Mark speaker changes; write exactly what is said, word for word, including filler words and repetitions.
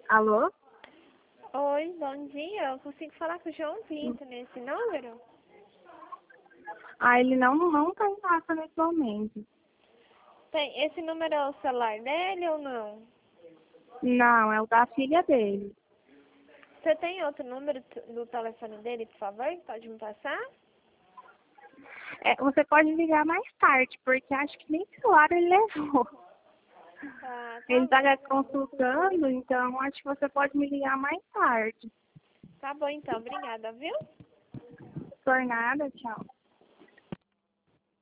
Speaker 1: Alô?
Speaker 2: Oi, bom dia. Eu consigo falar com o João Vitor nesse número?
Speaker 1: Ah, ele não não está em casa nesse momento.
Speaker 2: Tem, esse número é o celular dele ou não?
Speaker 1: Não, é o da filha dele.
Speaker 2: Você tem outro número t- do telefone dele, por favor? Pode me passar?
Speaker 1: É, você pode ligar mais tarde, porque acho que nem celular ele levou.
Speaker 2: Ah,
Speaker 1: Ele
Speaker 2: tá bom.
Speaker 1: está consultando, então acho que você pode me ligar mais tarde.
Speaker 2: Tá bom então, obrigada, viu?
Speaker 1: Por nada, tchau.